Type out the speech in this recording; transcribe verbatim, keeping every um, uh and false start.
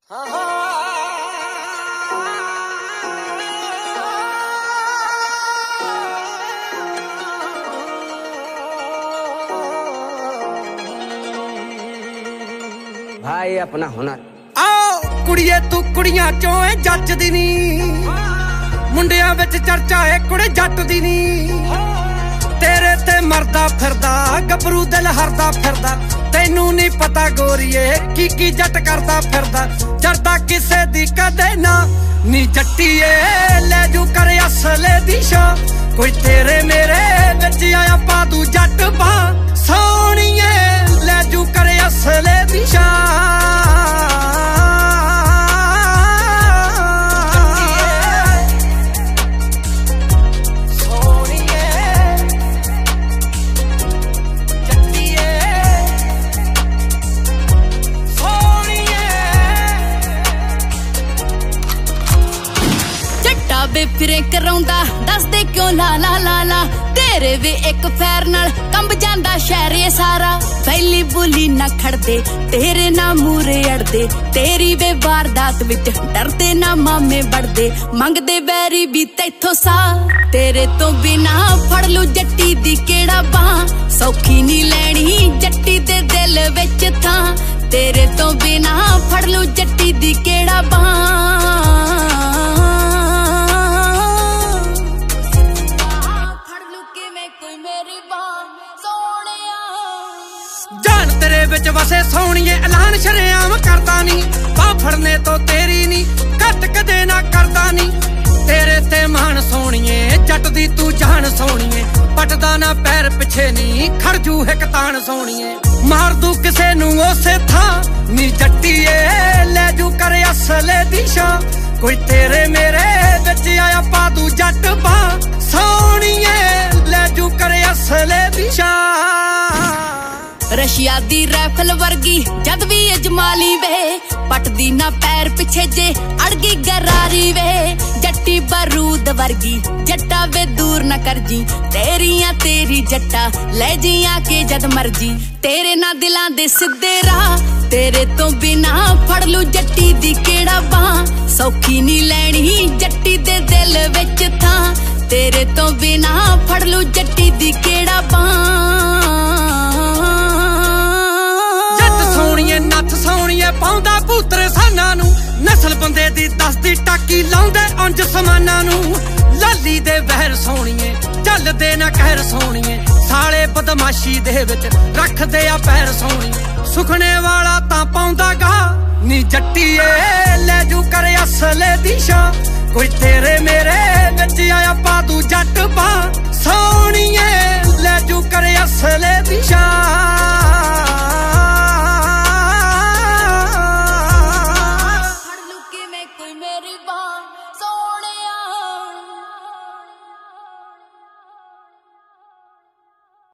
भाई अपना हुनर आओ कुड़िए तू कुड़ियां चों है जच दी नी मुंडियां विच चर्चा है कुड़े जट दी नी तेरे ते मरदा फिरदा गबरू दिल हरदा फिरदा तैनू नहीं पता गोरीए की की जट करदा फिरदा चढ़दा किसे दी कदे ना नी जट्टीए ले जू कर असले दी शान कोई तेरे मेरे विच आया पा दू जट बा सोहणीए ले जू कर असले दी शान फिरे कराउंदा दस दे क्यों ला ला ला ला तेरे वे एक फैर नाल कंब जांदा शहर ये सारा पहली बोली ना खड़दे तेरे ना मूरे अड़दे तेरी वे वारदात विच डरदे ना मामे बढ़दे मंगदे बैरी भी तैथों सा तेरे तो बिना फड़ लू जट्टी दी केड़ा बां सौखी नी लैनी जट्टी दे दिल विच थां तेरे तो बिना फड़ लू जट्टी दी केड़ा बां तेरे विच वसे सोहणीए ऐलान शरेआम करदा नी बाह फड़ने तो तेरी नी घट कदे ना करदा नी तेरे ते मान सोहणीए जट दी तू जान सोहणीए पटदा ना पैर पिछे नी खड़ जू हिक तान सोहणीए मार दू किसे नू उसे थां नी जट्टीए ले जू कर असले दी शान कोई तेरे मेरे विच आया पा दू जट बा सोहणीए ले जू कर असले दी शान रशिया दी राइफल वर्गी जद भी अजमाली वे पटदी ना पैर पिछे जे अड़गी गरारी वे जट्टी बारूद वर्गी जट्टा वे दूर न कर जी तेरिया तेरी जट्टा ले जिया के जद मर्जी तेरे ना दिलां दे सिद्धे राह तेरे तो बिना फड़ लू जट्टी दी केड़ा बां सौखी नी लैनी जट्टी दे दिल विच थां तेरे तो बिना फड़ लू जट्टी दी केड़ा बां नथ सोहणीए पाउंदा पुत्र साना नू नस्ल बंदे दी दसदी टाकी लाउंदे अंज समाना नू लाली दे वहर सोहणीए चलदे ना कहर सोहणीए साले बदमाशी दे विच रखदे आ पैर सोहणीए सुखने वाला तां पाउंदा गा नी जट्टीए ले जू कर असले दी शान कोई तेरे मेरे विच आया